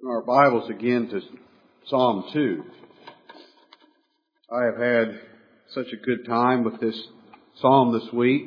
Our Bibles again to Psalm 2. I have had such a good time with this psalm this week.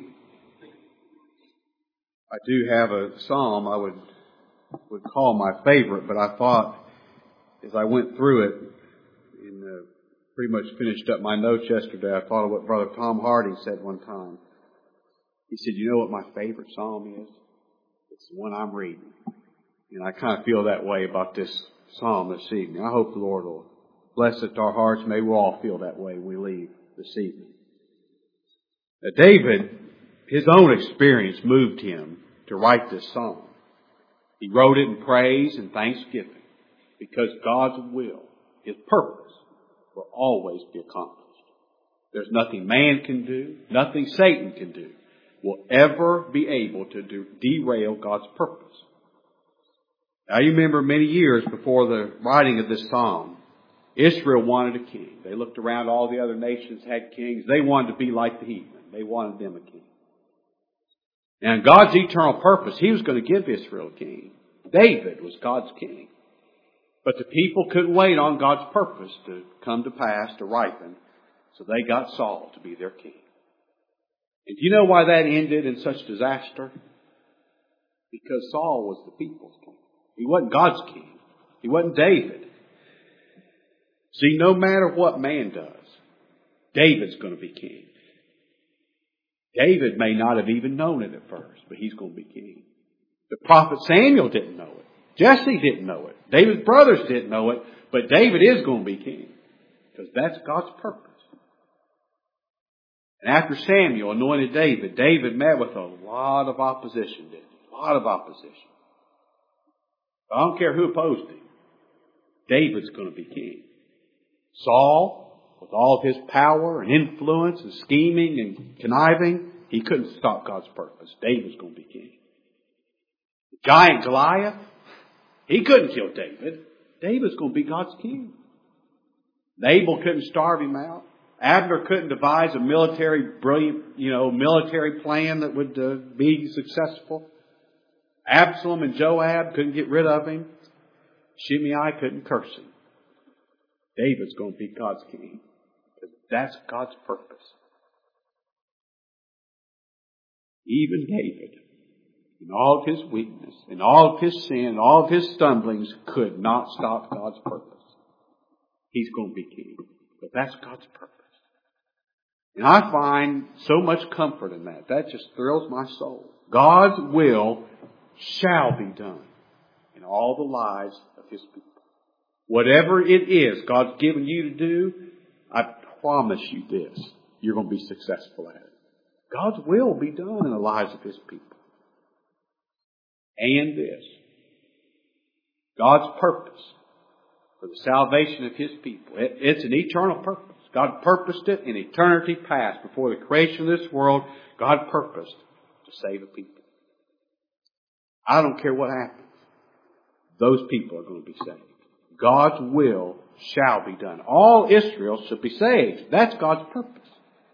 I do have a psalm I would call my favorite, but I thought as I went through it and pretty much finished up my notes yesterday, I thought of what Brother Tom Hardy said one time. He said, "You know what my favorite psalm is? It's the one I'm reading." And I kind of feel that way about this psalm this evening. I hope the Lord will bless it to our hearts. May we all feel that way when we leave this evening. Now, David, his own experience moved him to write this psalm. He wrote it in praise and thanksgiving because God's will, His purpose, will always be accomplished. There's nothing man can do, nothing Satan can do, will ever be able to derail God's purpose. Now, you remember many years before the writing of this psalm, Israel wanted a king. They looked around, all the other nations had kings. They wanted to be like the heathen. They wanted them a king. And God's eternal purpose, He was going to give Israel a king. David was God's king. But the people couldn't wait on God's purpose to come to pass, to ripen. So they got Saul to be their king. And do you know why that ended in such disaster? Because Saul was the people's king. He wasn't God's king. He wasn't David. See, no matter what man does, David's going to be king. David may not have even known it at first, but he's going to be king. The prophet Samuel didn't know it. Jesse didn't know it. David's brothers didn't know it, but David is going to be king because that's God's purpose. And after Samuel anointed David, David met with a lot of opposition, didn't he? A lot of opposition. I don't care who opposed him. David's going to be king. Saul, with all of his power and influence and scheming and conniving, he couldn't stop God's purpose. David's going to be king. The giant Goliath, he couldn't kill David. David's going to be God's king. Nabal couldn't starve him out. Abner couldn't devise a military plan that would be successful. Absalom and Joab couldn't get rid of him. Shimei couldn't curse him. David's going to be God's king. Because that's God's purpose. Even David, in all of his weakness, in all of his sin, all of his stumblings, could not stop God's purpose. He's going to be king. But that's God's purpose. And I find so much comfort in that. That just thrills my soul. God's will shall be done in all the lives of His people. Whatever it is God's given you to do, I promise you this, you're going to be successful at it. God's will be done in the lives of His people. And this, God's purpose for the salvation of His people. It's an eternal purpose. God purposed it in eternity past. Before the creation of this world, God purposed to save a people. I don't care what happens. Those people are going to be saved. God's will shall be done. All Israel shall be saved. That's God's purpose.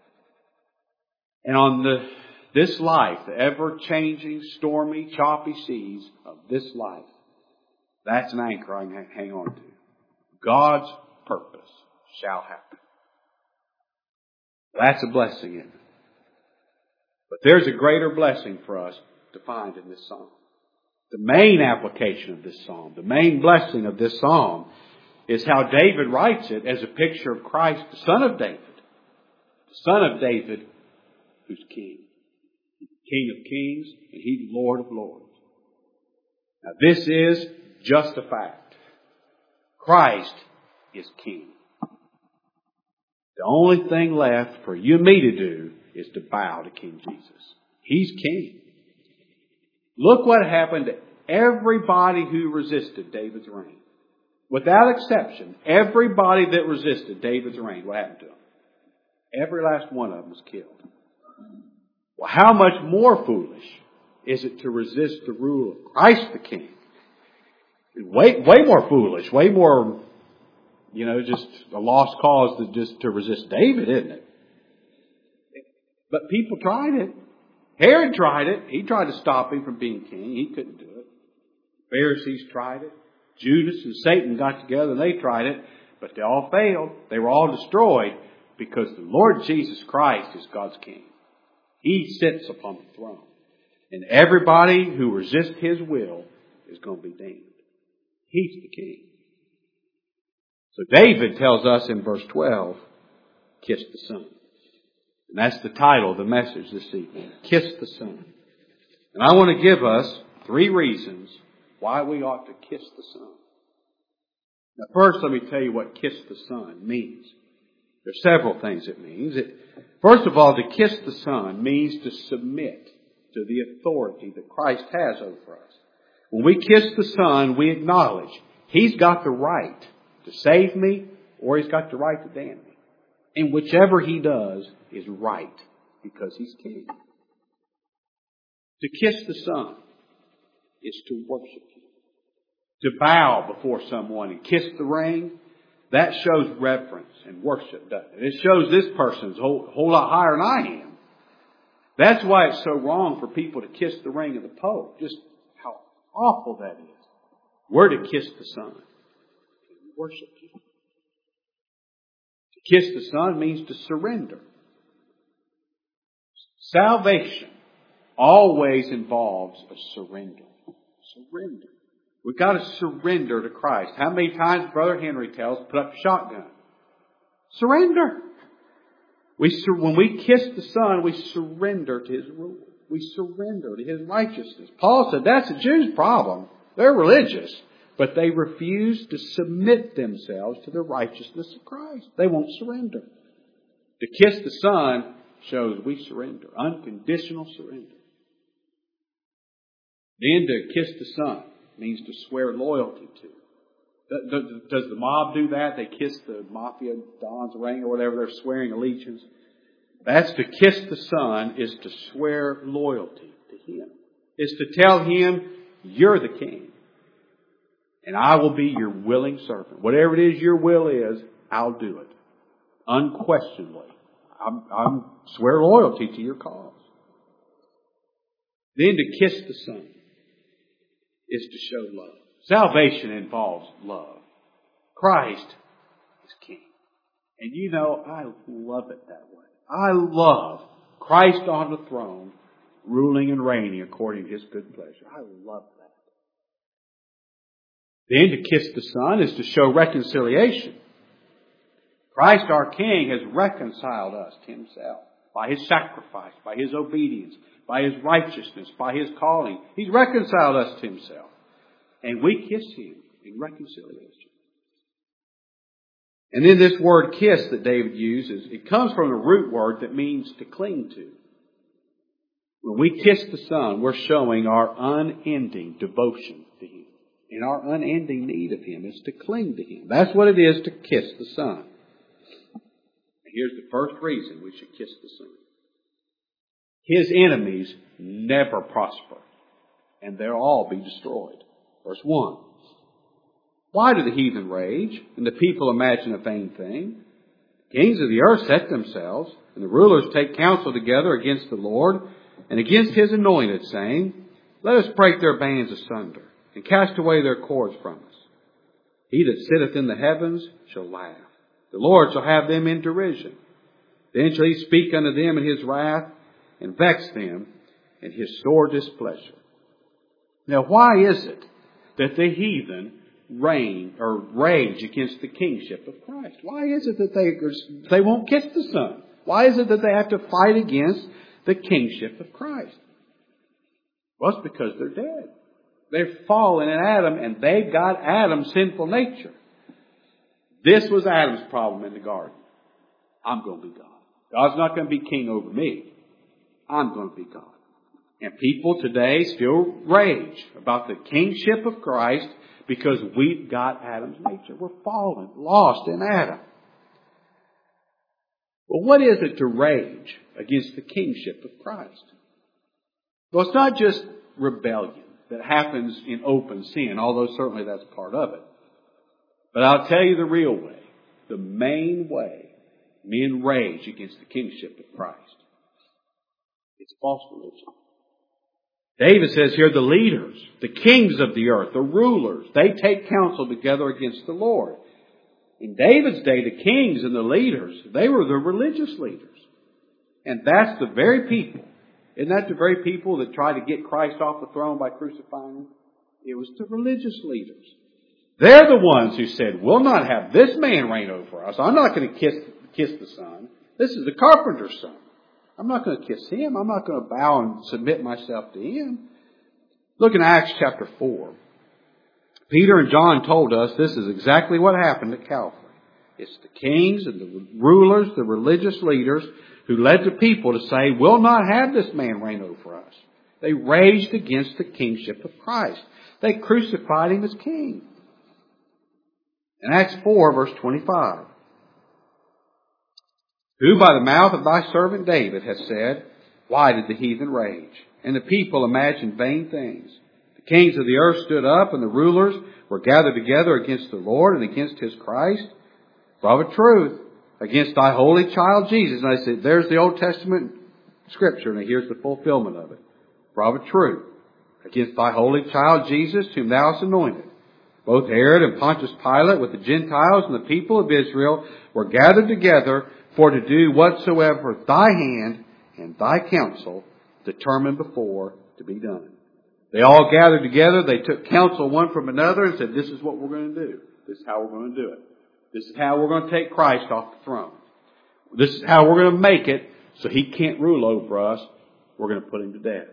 And on this life, the ever-changing, stormy, choppy seas of this life, that's an anchor I can hang on to. God's purpose shall happen. That's a blessing in it. But there's a greater blessing for us to find in this psalm. The main application of this psalm, the main blessing of this psalm, is how David writes it as a picture of Christ, the Son of David. The Son of David who's King. He's King of kings and He's Lord of lords. Now this is just a fact. Christ is King. The only thing left for you and me to do is to bow to King Jesus. He's King. Look what happened to everybody who resisted David's reign. Without exception, everybody that resisted David's reign, what happened to them? Every last one of them was killed. Well, how much more foolish is it to resist the rule of Christ the King? Way more foolish, way more, just a lost cause than just to resist David, isn't it? But people tried it. Herod tried it. He tried to stop him from being king. He couldn't do it. Pharisees tried it. Judas and Satan got together and they tried it, but they all failed. They were all destroyed because the Lord Jesus Christ is God's King. He sits upon the throne. And everybody who resists His will is going to be damned. He's the King. So David tells us in verse 12, kiss the Son. And that's the title of the message this evening. Kiss the Son. And I want to give us 3 reasons why we ought to kiss the Son. Now first, let me tell you what kiss the Son means. There's several things it means. First of all, to kiss the Son means to submit to the authority that Christ has over us. When we kiss the Son, we acknowledge He's got the right to save me or He's got the right to damn me. And whichever He does is right because He's King. To kiss the Son is to worship Him. To bow before someone and kiss the ring, that shows reverence and worship, doesn't it? It shows this person's a whole lot higher than I am. That's why it's so wrong for people to kiss the ring of the Pope. Just how awful that is. We're to kiss the Son. Worship Him. To kiss the Son means to surrender. Salvation always involves a surrender. Surrender. We've got to surrender to Christ. How many times Brother Henry tells, put up a shotgun? Surrender. When we kiss the Son, we surrender to His rule. We surrender to His righteousness. Paul said that's a Jew's problem. They're religious, but they refuse to submit themselves to the righteousness of Christ. They won't surrender. To kiss the Son shows we surrender. Unconditional surrender. Then to kiss the Son means to swear loyalty to. Does the mob do that? They kiss the mafia don's ring or whatever. They're swearing allegiance. That's to kiss the Son is to swear loyalty to Him. Is to tell Him, you're the King. And I will be your willing servant. Whatever it is your will is, I'll do it. Unquestionably. I'm swear loyalty to your cause. Then to kiss the Son is to show love. Salvation involves love. Christ is King. And you know, I love it that way. I love Christ on the throne, ruling and reigning according to His good pleasure. I love that. Then to kiss the Son is to show reconciliation. Christ our King has reconciled us to Himself by His sacrifice, by His obedience, by His righteousness, by His calling. He's reconciled us to Himself. And we kiss Him in reconciliation. And then this word kiss that David uses, it comes from a root word that means to cling to. When we kiss the Son, we're showing our unending devotion to Him. And our unending need of Him is to cling to Him. That's what it is to kiss the Son. And here's the first reason we should kiss the Son. His enemies never prosper, and they'll all be destroyed. Verse 1. Why do the heathen rage, and the people imagine a vain thing? Kings of the earth set themselves, and the rulers take counsel together against the Lord and against His anointed, saying, let us break their bands asunder, and cast away their cords from us. He that sitteth in the heavens shall laugh. The Lord shall have them in derision. Then shall He speak unto them in His wrath, and vex them in His sore displeasure. Now why is it that the heathen rage against the kingship of Christ? Why is it that they won't kiss the Son? Why is it that they have to fight against the kingship of Christ? Well, it's because they're dead. They've fallen in Adam, and they've got Adam's sinful nature. This was Adam's problem in the garden. I'm going to be God. God's not going to be king over me. I'm going to be God. And people today still rage about the kingship of Christ because we've got Adam's nature. We're fallen, lost in Adam. Well, what is it to rage against the kingship of Christ? Well, it's not just rebellion that happens in open sin, although certainly that's part of it. But I'll tell you the real way, the main way men rage against the kingship of Christ. It's false religion. David says here the leaders, the kings of the earth, the rulers, they take counsel together against the Lord. In David's day, the kings and the leaders, they were the religious leaders. And that's the very people. Isn't that the very people that tried to get Christ off the throne by crucifying Him? It was the religious leaders. They're the ones who said, we'll not have this man reign over us. I'm not going to kiss the son. This is the carpenter's son. I'm not going to kiss him. I'm not going to bow and submit myself to him. Look in Acts chapter 4. Peter and John told us this is exactly what happened at Calvary. It's the kings and the rulers, the religious leaders, who led the people to say, we'll not have this man reign over us. They raged against the kingship of Christ. They crucified Him as king. In Acts 4, verse 25, who by the mouth of thy servant David has said, why did the heathen rage? And the people imagined vain things. The kings of the earth stood up, and the rulers were gathered together against the Lord and against His Christ. For of a truth, against thy holy child Jesus. And I said, there's the Old Testament scripture, and here's the fulfillment of it. For of a truth, against thy holy child Jesus, whom thou hast anointed, both Herod and Pontius Pilate with the Gentiles and the people of Israel were gathered together for to do whatsoever thy hand and thy counsel determined before to be done. They all gathered together. They took counsel one from another and said, this is what we're going to do. This is how we're going to do it. This is how we're going to take Christ off the throne. This is how we're going to make it so He can't rule over us. We're going to put Him to death.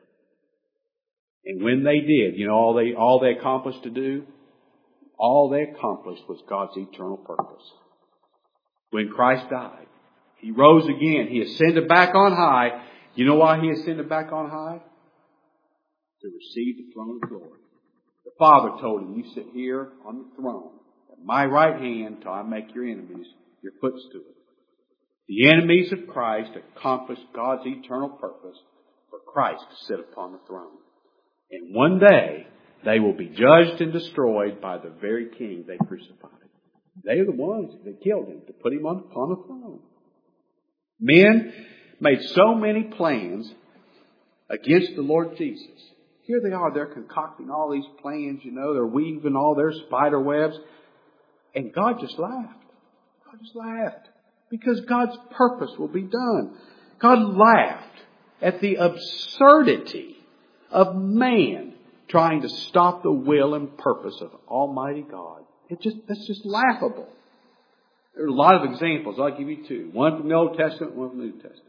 And when they did, you know all they accomplished to do? All they accomplished was God's eternal purpose. When Christ died, He rose again. He ascended back on high. You know why He ascended back on high? To receive the throne of glory. The Father told Him, you sit here on the throne at my right hand till I make your enemies your footstool. The enemies of Christ accomplished God's eternal purpose for Christ to sit upon the throne. And one day, they will be judged and destroyed by the very king they crucified. They are the ones that killed Him to put Him upon the throne. Men made so many plans against the Lord Jesus. Here they are, they're concocting all these plans, they're weaving all their spider webs. And God just laughed. God just laughed. Because God's purpose will be done. God laughed at the absurdity of man trying to stop the will and purpose of Almighty God. That's just laughable. There are a lot of examples. I'll give you two. One from the Old Testament, one from the New Testament.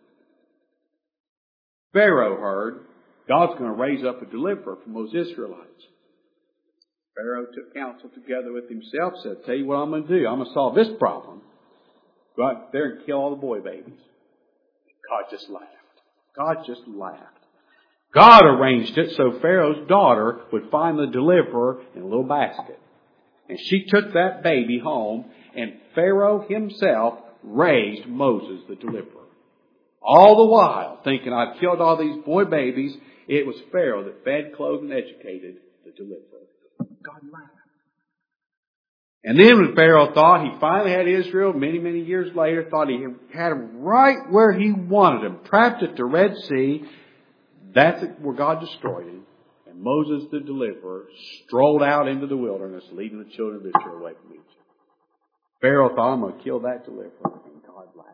Pharaoh heard God's going to raise up a deliverer from those Israelites. Pharaoh took counsel together with himself, said, tell you what I'm going to do. I'm going to solve this problem. Go out there and kill all the boy babies. God just laughed. God just laughed. God arranged it so Pharaoh's daughter would find the deliverer in a little basket. And she took that baby home, and Pharaoh himself raised Moses the deliverer. All the while, thinking, I've killed all these boy babies, it was Pharaoh that fed, clothed, and educated the deliverer. God laughed. And then when Pharaoh thought he finally had Israel, many, many years later, thought he had them right where he wanted them, trapped at the Red Sea, that's where God destroyed him. And Moses the deliverer strolled out into the wilderness, leading the children of Israel away from Egypt. Pharaoh thought, I'm going to kill that deliverer. And God laughed.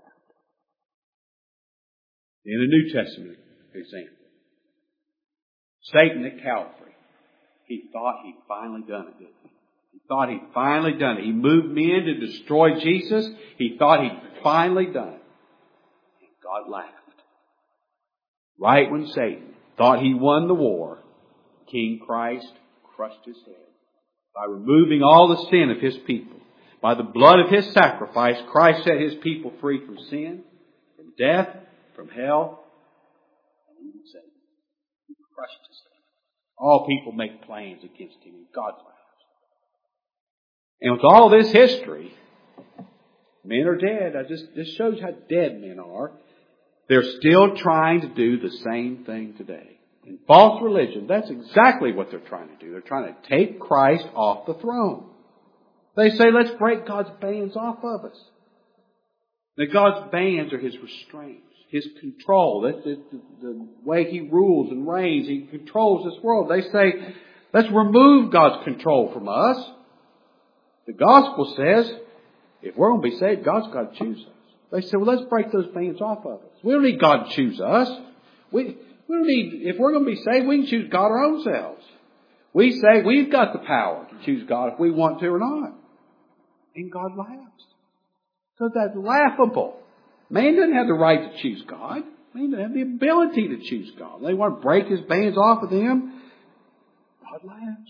In a New Testament example, Satan at Calvary, he thought he'd finally done it, didn't he? He thought he'd finally done it. He moved men to destroy Jesus. He thought he'd finally done it. And God laughed. Right when Satan thought he won the war, King Christ crushed his head. By removing all the sin of His people, by the blood of His sacrifice, Christ set His people free from sin, from death, from hell, and even Satan. He crushed his head. All people make plans against Him, and God laughs. And with all this history, men are dead. This shows how dead men are. They're still trying to do the same thing today. In false religion, that's exactly what they're trying to do. They're trying to take Christ off the throne. They say, let's break God's bands off of us. That God's bands are His restraints. His control. That's the way He rules and reigns. He controls this world. They say, let's remove God's control from us. The gospel says, if we're going to be saved, God's got to choose us. They say, well, let's break those bands off of us. We don't need God to choose us. We don't need, if we're going to be saved, we can choose God our own selves. We say we've got the power to choose God if we want to or not. And God laughs. So that's laughable. Man doesn't have the right to choose God. Man doesn't have the ability to choose God. They want to break His bands off of them. God laughs.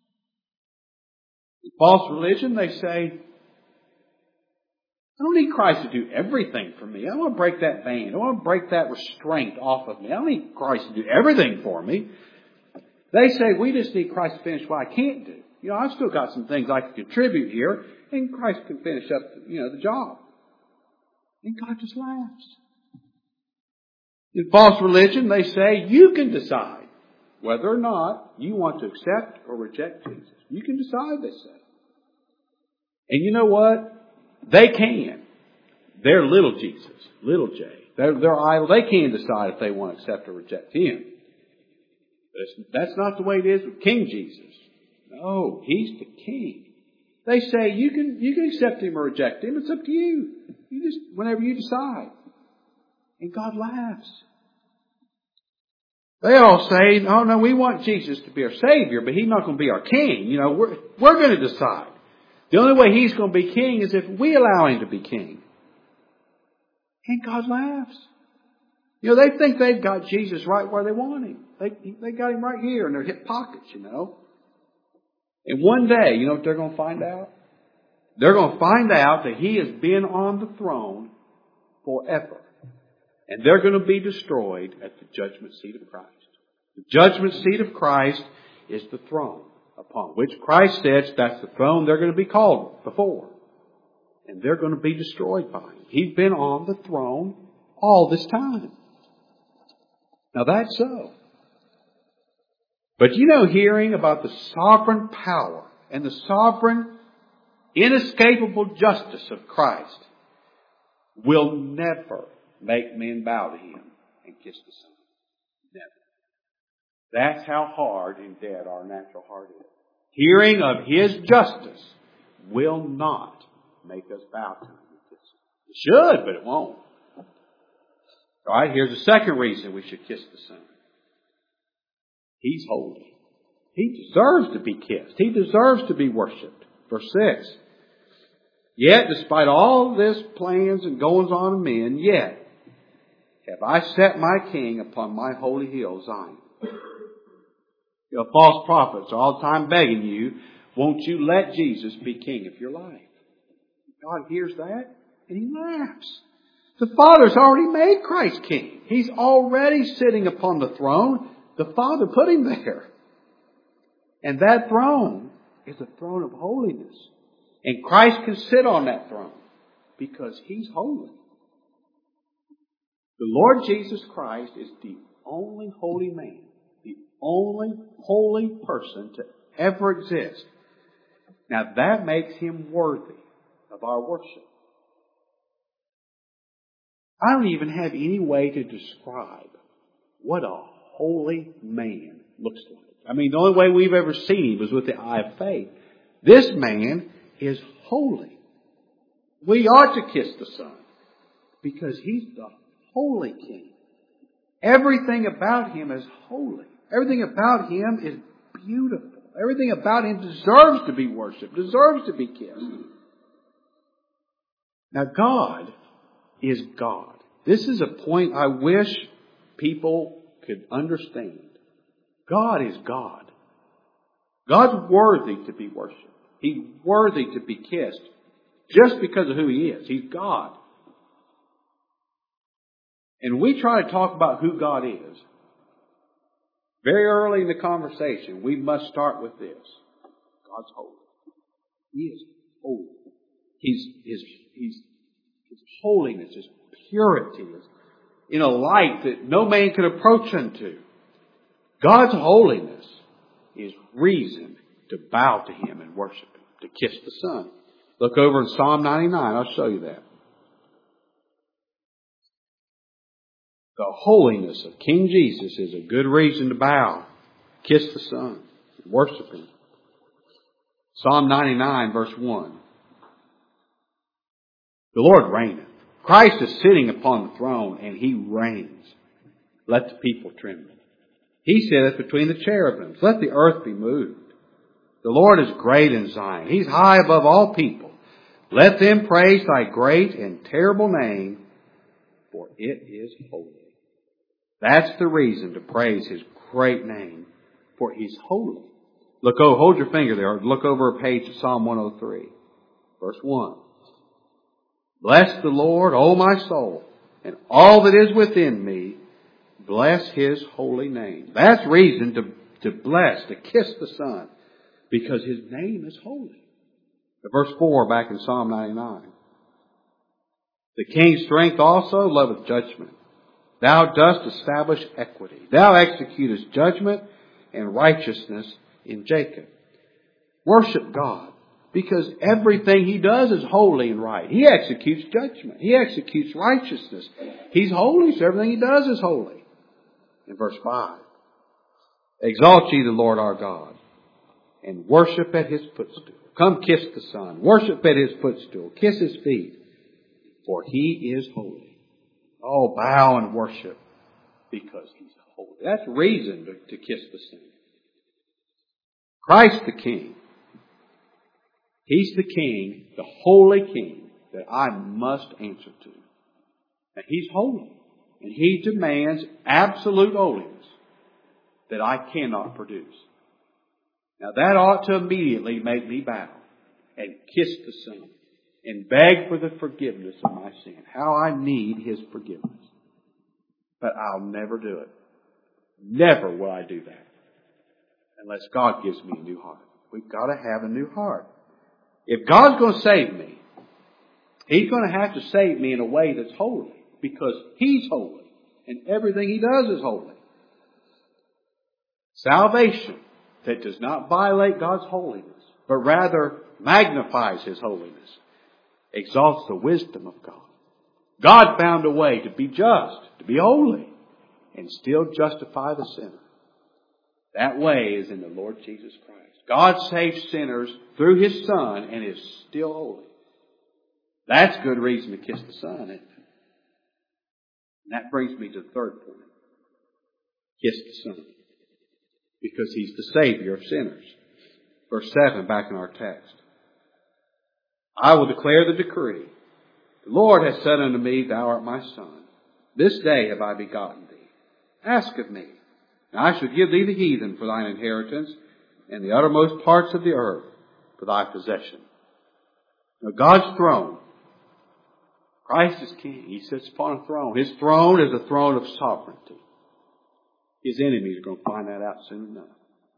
In false religion, they say, I don't need Christ to do everything for me. I want to break that band. I want to break that restraint off of me. I don't need Christ to do everything for me. They say, we just need Christ to finish what I can't do. I've still got some things I can contribute here, and Christ can finish up, the job. And God just laughs. In false religion, they say, you can decide whether or not you want to accept or reject Jesus. You can decide, they say. And you know what? They can. They're little Jesus, little J. They're idol. They can decide if they want to accept or reject Him. But that's not the way it is with King Jesus. No, He's the King. They say you can accept Him or reject Him. It's up to you. Whenever you decide. And God laughs. They all say, oh no, we want Jesus to be our Savior, but He's not going to be our King. We're going to decide. The only way He's going to be King is if we allow Him to be King. And God laughs. They think they've got Jesus right where they want Him. They got Him right here in their hip pockets, And one day, you know what they're going to find out? They're going to find out that He has been on the throne forever. And they're going to be destroyed at the judgment seat of Christ. The judgment seat of Christ is the throne upon which Christ sits. That's the throne they're going to be called before. And they're going to be destroyed by Him. He's been on the throne all this time. Now that's so. But hearing about the sovereign power and the sovereign, inescapable justice of Christ will never make men bow to Him and kiss the Son. Never. That's how hard and dead our natural heart is. Hearing of His justice will not make us bow to Him and kiss Him. It should, but it won't. All right, here's the second reason we should kiss the Son. He's holy. He deserves to be kissed. He deserves to be worshipped. Verse 6. Yet, despite all this plans and goings on of men, yet have I set my King upon my holy hill, Zion. False prophets are all the time begging you, won't you let Jesus be King of your life? God hears that and He laughs. The Father's already made Christ King. He's already sitting upon the throne. The Father put Him there. And that throne is a throne of holiness. And Christ can sit on that throne because He's holy. The Lord Jesus Christ is the only holy man, the only holy person to ever exist. Now that makes Him worthy of our worship. I don't even have any way to describe what a holy man looks like. The only way we've ever seen Him was with the eye of faith. This man is holy. We ought to kiss the Son because He's the holy King. Everything about Him is holy. Everything about Him is beautiful. Everything about Him deserves to be worshipped, deserves to be kissed. Now God is God. This is a point I wish people could understand. God is God. God's worthy to be worshipped. He's worthy to be kissed just because of who He is. He's God. And we try to talk about who God is. Very early in the conversation, we must start with this. God's holy. He is holy. His holiness, His purity is in a light that no man can approach unto. God's holiness is reason to bow to Him and worship Him, to kiss the Son. Look over in Psalm 99. I'll show you that. The holiness of King Jesus is a good reason to bow, kiss the Son, and worship Him. Psalm 99, verse 1. The Lord reigneth. Christ is sitting upon the throne, and He reigns. Let the people tremble. He sitteth between the cherubims. Let the earth be moved. The Lord is great in Zion. He's high above all people. Let them praise Thy great and terrible name, for it is holy. That's the reason to praise His great name, for He's holy. Hold your finger there. Look over a page of Psalm 103, verse 1. Bless the Lord, O my soul, and all that is within me. Bless His holy name. That's reason to bless, to kiss the Son, because His name is holy. Verse 4 back in Psalm 99. The King's strength also loveth judgment. Thou dost establish equity. Thou executest judgment and righteousness in Jacob. Worship God, because everything He does is holy and right. He executes judgment. He executes righteousness. He's holy, so everything He does is holy. In verse 5, exalt ye the Lord our God, and worship at His footstool. Come kiss the Son. Worship at His footstool. Kiss His feet, for He is holy. Oh, bow and worship, because He's holy. That's reason to kiss the Son. Christ the King. He's the King, the holy King, that I must answer to. And He's holy. And He demands absolute holiness that I cannot produce. Now that ought to immediately make me bow and kiss the Son and beg for the forgiveness of my sin. How I need His forgiveness. But I'll never do it. Never will I do that unless God gives me a new heart. We've got to have a new heart. If God's going to save me, He's going to have to save me in a way that's holy, because He's holy and everything He does is holy. Salvation that does not violate God's holiness, but rather magnifies His holiness, exalts the wisdom of God. God found a way to be just, to be holy, and still justify the sinner. That way is in the Lord Jesus Christ. God saves sinners through His Son and is still holy. That's good reason to kiss the Son, isn't it? And that brings me to the third point. Kiss the Son. Because He's the Savior of sinners. Verse 7 back in our text. I will declare the decree. The Lord has said unto me, Thou art my Son. This day have I begotten thee. Ask of me. And I shall give thee the heathen for thine inheritance, and the uttermost parts of the earth for thy possession. Now God's throne. Christ is King. He sits upon a throne. His throne is a throne of sovereignty. His enemies are going to find that out soon enough.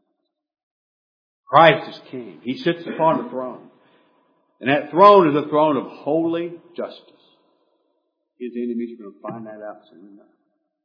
Christ is King. He sits upon the throne. And that throne is a throne of holy justice. His enemies are going to find that out soon enough.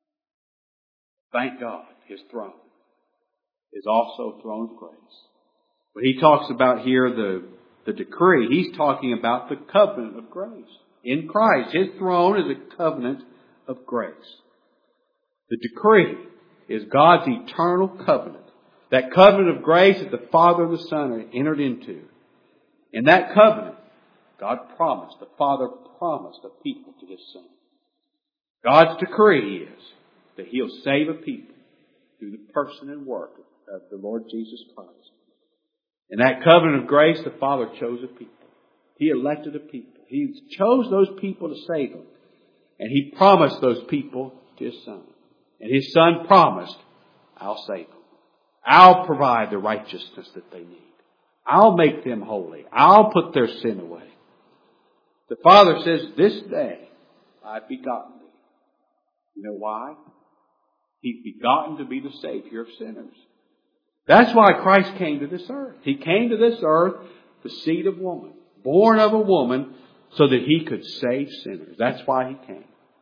Thank God, His throne is also a throne of grace. When He talks about here the decree, He's talking about the covenant of grace. In Christ, His throne is a covenant of grace. The decree is God's eternal covenant. That covenant of grace that the Father and the Son are entered into. In that covenant, God promised, the Father promised a people to His Son. God's decree is that He'll save a people through the person and work of the Lord Jesus Christ. In that covenant of grace, the Father chose a people. He elected a people. He chose those people to save them. And He promised those people to His Son. And His Son promised, I'll save them. I'll provide the righteousness that they need. I'll make them holy. I'll put their sin away. The Father says, this day I've begotten thee. You know why? He's begotten to be the Savior of sinners. That's why Christ came to this earth. He came to this earth, the seed of woman, born of a woman, so that He could save sinners. That's why He came.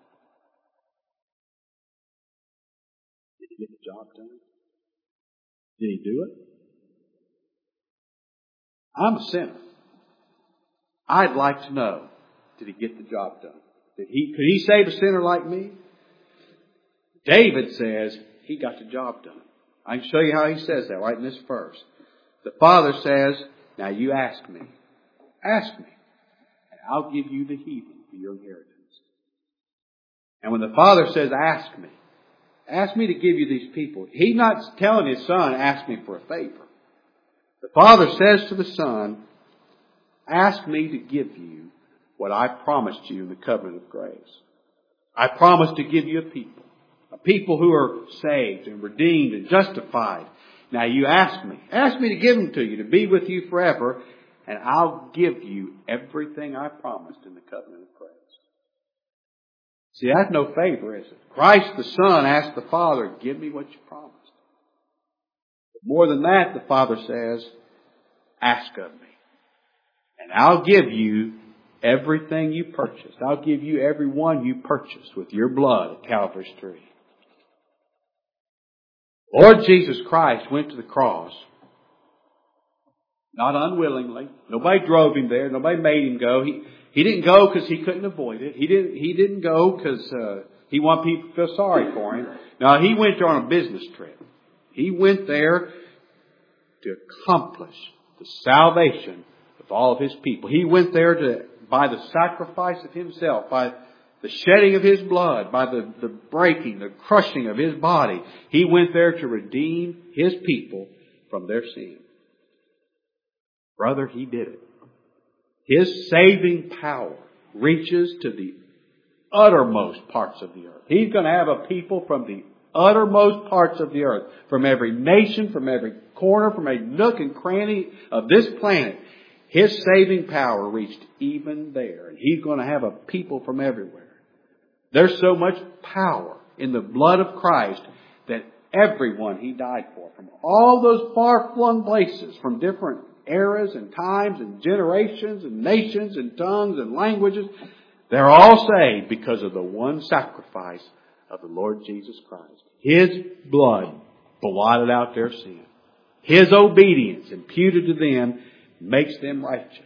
Did He get the job done? Did He do it? I'm a sinner. I'd like to know, did He get the job done? Could He save a sinner like me? David says he got the job done. I can show you how he says that right in this verse. The Father says, now you ask me. Ask me, and I'll give you the heathen for your inheritance. And when the Father says, ask me to give you these people, He's not telling His Son, ask me for a favor. The Father says to the Son, ask me to give you what I promised you in the covenant of grace. I promised to give you a people who are saved and redeemed and justified. Now you ask me to give them to you, to be with you forever, and I'll give you everything I promised in the covenant of grace. See, that's no favor, is it? Christ the Son asked the Father, give me what you promised. But more than that, the Father says, ask of me, and I'll give you everything you purchased. I'll give you every one you purchased with your blood at Calvary's tree. Lord Jesus Christ went to the cross, not unwillingly. Nobody drove Him there. Nobody made Him go. He didn't go because He couldn't avoid it. He didn't go because He wanted people to feel sorry for Him. No, He went there on a business trip. He went there to accomplish the salvation of all of His people. He went there by the sacrifice of Himself, by the shedding of His blood, by the breaking, the crushing of His body. He went there to redeem His people from their sin. Brother, He did it. His saving power reaches to the uttermost parts of the earth. He's going to have a people from the uttermost parts of the earth, from every nation, from every corner, from every nook and cranny of this planet. His saving power reached even there. And He's going to have a people from everywhere. There's so much power in the blood of Christ that everyone He died for, from all those far-flung places, from different eras and times and generations and nations and tongues and languages, they're all saved because of the one sacrifice of the Lord Jesus Christ. His blood blotted out their sin. His obedience imputed to them makes them righteous.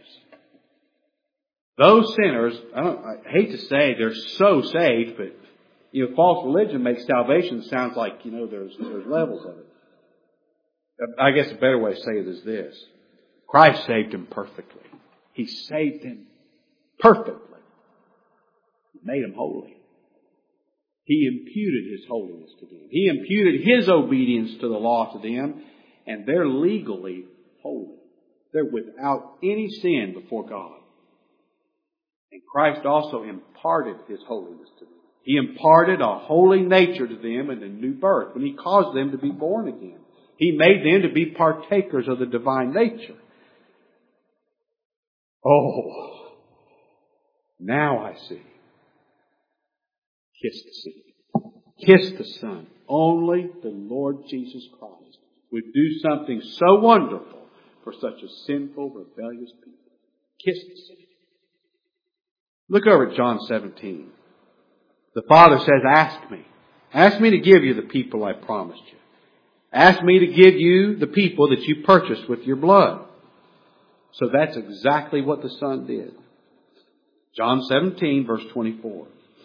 Those sinners, I hate to say they're so saved, but false religion makes salvation sound like there's levels of it. I guess a better way to say it is this: Christ saved them perfectly. He saved them perfectly. He made them holy. He imputed His holiness to them. He imputed His obedience to the law to them, and they're legally holy. They're without any sin before God. And Christ also imparted His holiness to them. He imparted a holy nature to them in the new birth when He caused them to be born again. He made them to be partakers of the divine nature. Oh, now I see. Kiss the Son. Kiss the Son. Only the Lord Jesus Christ would do something so wonderful for such a sinful, rebellious people. Kiss the Son. Look over at John 17. The Father says, ask me. Ask me to give you the people I promised you. Ask me to give you the people that you purchased with your blood. So that's exactly what the Son did. John 17, verse 24.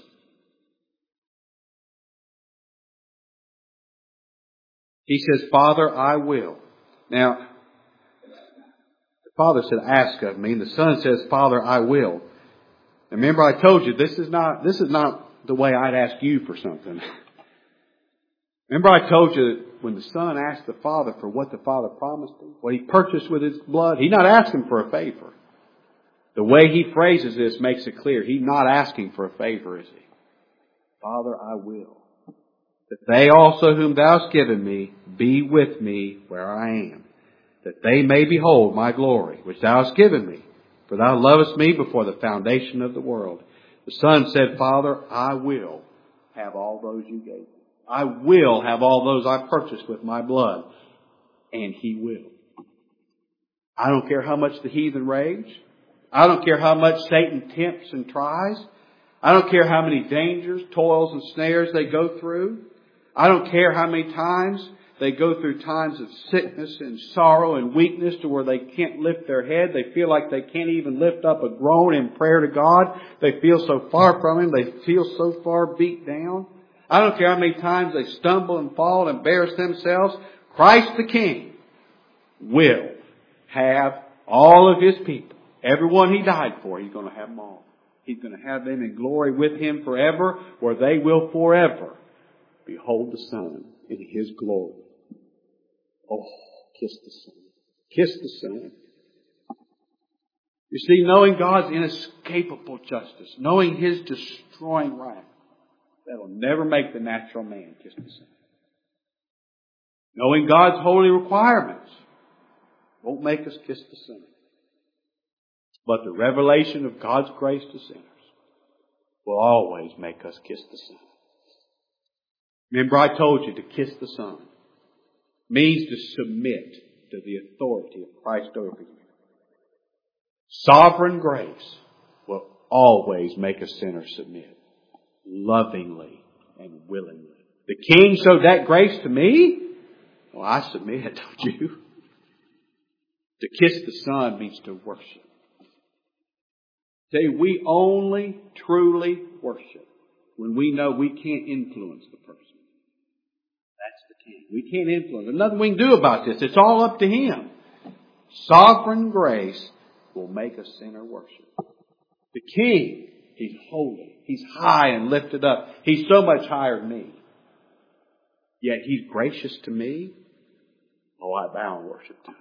He says, Father, I will. Now, the Father said, ask of me. And the Son says, Father, I will. And remember I told you, this is not the way I'd ask you for something. Remember I told you that when the Son asked the Father for what the Father promised him, what He purchased with His blood, He's not asking for a favor. The way He phrases this makes it clear. He's not asking for a favor, is He? Father, I will. That they also whom Thou hast given me be with me where I am, that they may behold my glory, which Thou hast given me. For Thou lovest me before the foundation of the world. The Son said, Father, I will have all those you gave me. I will have all those I purchased with my blood. And He will. I don't care how much the heathen rage. I don't care how much Satan tempts and tries. I don't care how many dangers, toils, and snares they go through. I don't care how many times they go through times of sickness and sorrow and weakness to where they can't lift their head. They feel like they can't even lift up a groan in prayer to God. They feel so far from Him. They feel so far beat down. I don't care how many times they stumble and fall and embarrass themselves. Christ the King will have all of His people. Everyone He died for, He's going to have them all. He's going to have them in glory with Him forever, where they will forever behold the Son in His glory. Oh, kiss the Son. Kiss the Son. You see, knowing God's inescapable justice, knowing His destroying wrath, that'll never make the natural man kiss the Son. Knowing God's holy requirements won't make us kiss the Son. But the revelation of God's grace to sinners will always make us kiss the Son. Remember, I told you to kiss the Son means to submit to the authority of Christ over you. Sovereign grace will always make a sinner submit, lovingly and willingly. The King showed that grace to me. Well, I submit, don't you? To kiss the Son means to worship. See, we only truly worship when we know we can't influence the person. That's the King. We can't influence. There's nothing we can do about this. It's all up to Him. Sovereign grace will make a sinner worship. The King, He's holy. He's high and lifted up. He's so much higher than me. Yet He's gracious to me. Oh, I bow and worship to Him.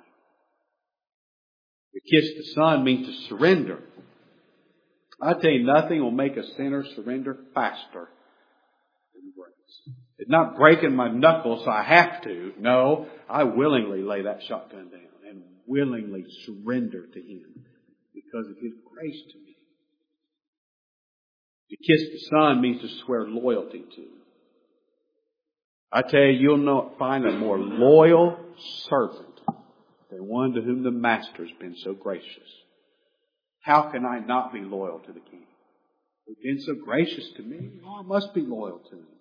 To kiss the Son means to surrender. I tell you, nothing will make a sinner surrender faster than grace. It's not breaking my knuckles so I have to. No, I willingly lay that shotgun down and willingly surrender to Him because of His grace to me. To kiss the Son means to swear loyalty to. I tell you, you'll not find a more loyal servant than one to whom the Master's been so gracious. How can I not be loyal to the King? He's been so gracious to me. Oh, I must be loyal to Him.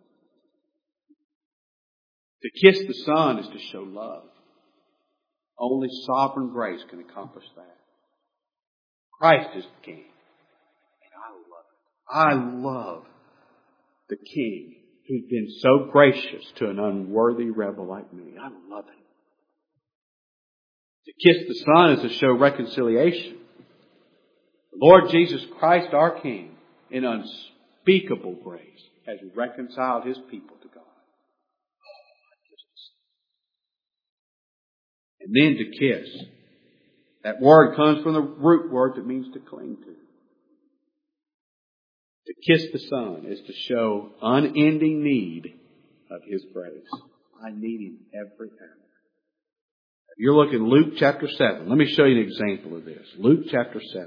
To kiss the Son is to show love. Only sovereign grace can accomplish that. Christ is the King. And I love the King who's been so gracious to an unworthy rebel like me. I love Him. To kiss the Son is to show reconciliation. The Lord Jesus Christ, our King, in unspeakable grace, has reconciled His people to God. And then to kiss. That word comes from the root word that means to cling to. To kiss the Son is to show unending need of His grace. I need Him every hour. If you're looking at Luke chapter 7, let me show you an example of this. Luke chapter 7.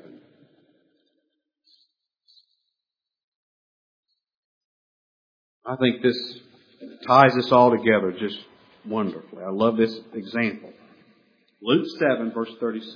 I think this ties this all together just wonderfully. I love this example. Luke 7, verse 36.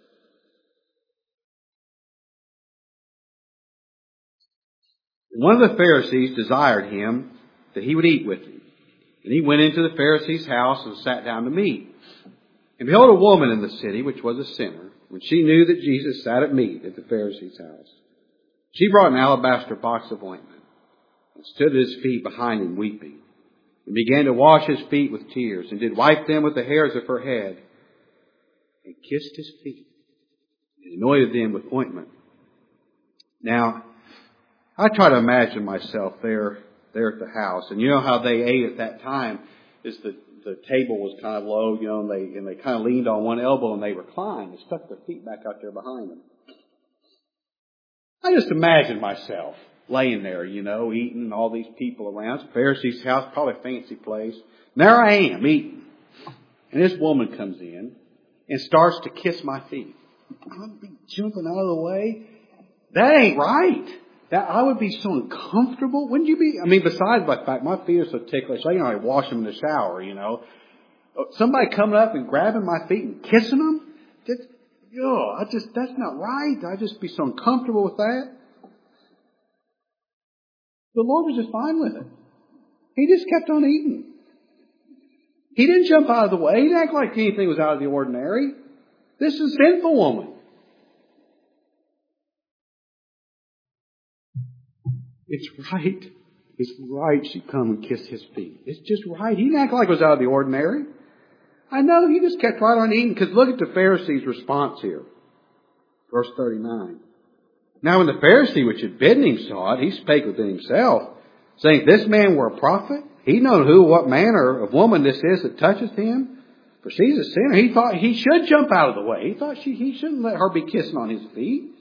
One of the Pharisees desired Him that He would eat with him. And He went into the Pharisee's house and sat down to meat. And behold, a woman in the city, which was a sinner, when she knew that Jesus sat at meat at the Pharisee's house, she brought an alabaster box of ointment and stood at His feet behind Him weeping, and began to wash His feet with tears, and did wipe them with the hairs of her head, and kissed His feet, and anointed them with ointment. Now, I try to imagine myself there at the house. And you know how they ate at that time is the table was kind of low, you know, and they kind of leaned on one elbow and they reclined and stuck their feet back out there behind them. I just imagine myself laying there, you know, eating and all these people around. It's a Pharisee's house, probably a fancy place. And there I am eating. And this woman comes in and starts to kiss my feet. I'd be jumping out of the way. That ain't right. That I would be so uncomfortable. Wouldn't you be? I mean, besides the fact my feet are so ticklish, I wash them in the shower, you know. Somebody coming up and grabbing my feet and kissing them? That's not right. I'd just be so uncomfortable with that. The Lord was just fine with it. He just kept on eating. He didn't jump out of the way. He didn't act like anything was out of the ordinary. This is a sinful woman. It's right. It's right she come and kiss his feet. It's just right. He didn't act like it was out of the ordinary. I know, he just kept right on eating. Because look at the Pharisee's response here. Verse 39. Now when the Pharisee which had bidden him saw it, he spake within himself, saying, This man were a prophet. He know who, what manner of woman this is that toucheth him. For she's a sinner. He thought he should jump out of the way. He thought he shouldn't let her be kissing on his feet.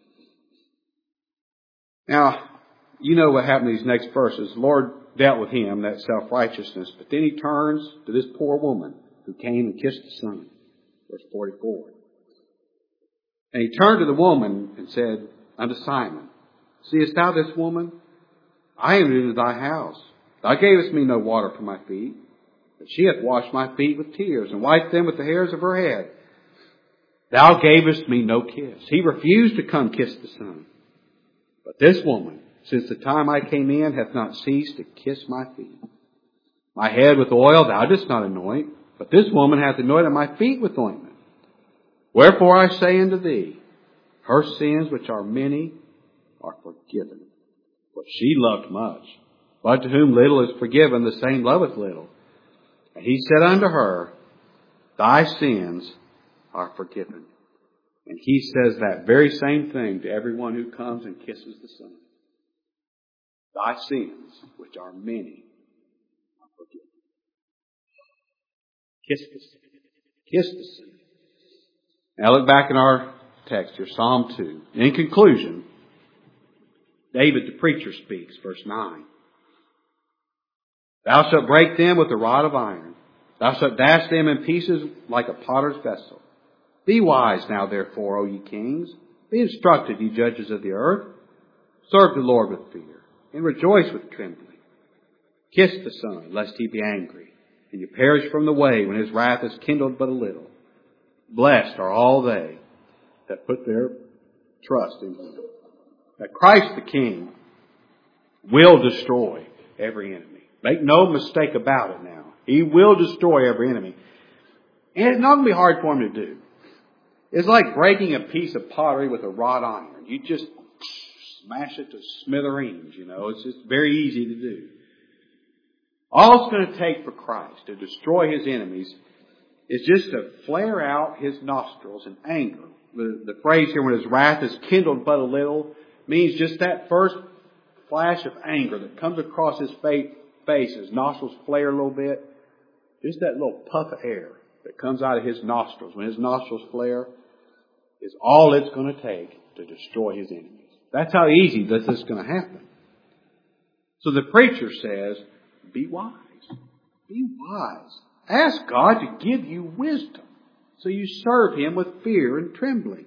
Now, you know what happened in these next verses. The Lord dealt with him, that self-righteousness. But then he turns to this poor woman who came and kissed the Son. Verse 44. And he turned to the woman and said unto Simon, Seest thou this woman? I am into thy house. Thou gavest me no water for my feet, but she hath washed my feet with tears, and wiped them with the hairs of her head. Thou gavest me no kiss. He refused to come kiss the Son. But this woman, since the time I came in, hath not ceased to kiss my feet. My head with oil thou didst not anoint, but this woman hath anointed my feet with ointment. Wherefore I say unto thee, her sins, which are many, are forgiven. For she loved much. But to whom little is forgiven, the same loveth little. And he said unto her, Thy sins are forgiven. And he says that very same thing to everyone who comes and kisses the Son. Thy sins, which are many, are forgiven. Kiss the Son. Kiss the Son. Now look back in our text here, Psalm 2. In conclusion, David the preacher speaks, verse 9. Thou shalt break them with a rod of iron. Thou shalt dash them in pieces like a potter's vessel. Be wise now, therefore, O ye kings. Be instructed, ye judges of the earth. Serve the Lord with fear, and rejoice with trembling. Kiss the Son, lest he be angry, and you perish from the way when his wrath is kindled but a little. Blessed are all they that put their trust in him. That Christ the King will destroy every enemy. Make no mistake about it now. He will destroy every enemy. And it's not going to be hard for him to do. It's like breaking a piece of pottery with a wrought iron. You just smash it to smithereens, you know. It's just very easy to do. All it's going to take for Christ to destroy his enemies is just to flare out his nostrils in anger. The phrase here, when his wrath is kindled but a little, means just that first flash of anger that comes across his face, his nostrils flare a little bit. Just that little puff of air that comes out of his nostrils, when his nostrils flare, is all it's going to take to destroy his enemies. That's how easy this is going to happen. So the preacher says, be wise. Be wise. Ask God to give you wisdom so you serve him with fear and trembling.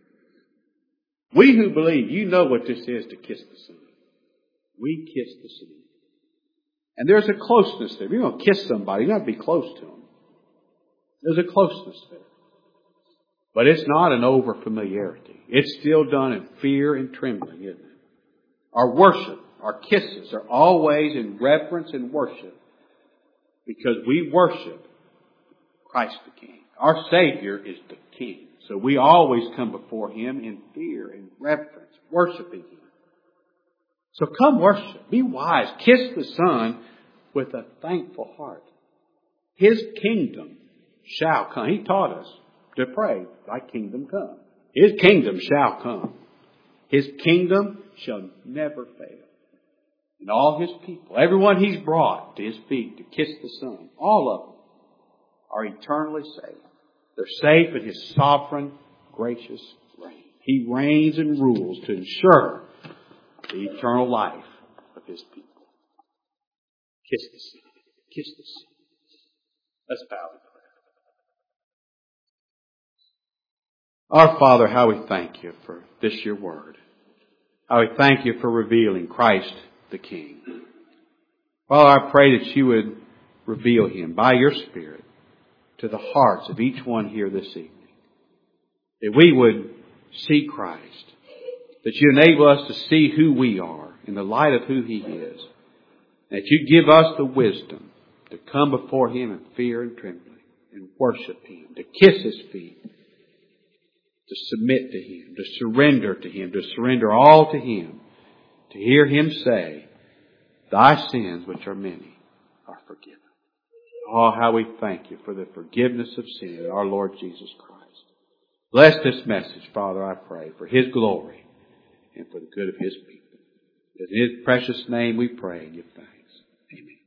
We who believe, you know what this is to kiss the Son. We kiss the Son. And there's a closeness there. If you're going to kiss somebody, you have to be close to them. There's a closeness there. But it's not an over-familiarity. It's still done in fear and trembling, isn't it? Our worship, our kisses are always in reverence and worship because we worship Christ the King. Our Savior is the King. So we always come before him in fear and reverence, worshiping him. So come worship. Be wise. Kiss the Son with a thankful heart. His kingdom shall come. He taught us to pray, thy kingdom come. His kingdom shall come. His kingdom shall never fail. And all his people, everyone he's brought to his feet to kiss the Son, all of them are eternally saved. They're safe in his sovereign, gracious reign. He reigns and rules to ensure the eternal life of his people. Kiss the Son. Kiss the Son. Let's bow in prayer. Our Father, how we thank you for this your word. How we thank you for revealing Christ the King. Father, I pray that you would reveal him by your Spirit to the hearts of each one here this evening. That we would see Christ. That you enable us to see who we are in the light of who he is. That you give us the wisdom to come before him in fear and trembling and worship him, to kiss his feet, to submit to him, to surrender all to him, to hear him say, Thy sins, which are many, are forgiven. Oh, how we thank You for the forgiveness of sin in our Lord Jesus Christ. Bless this message, Father, I pray, for His glory and for the good of His people. In His precious name we pray and give thanks. Amen.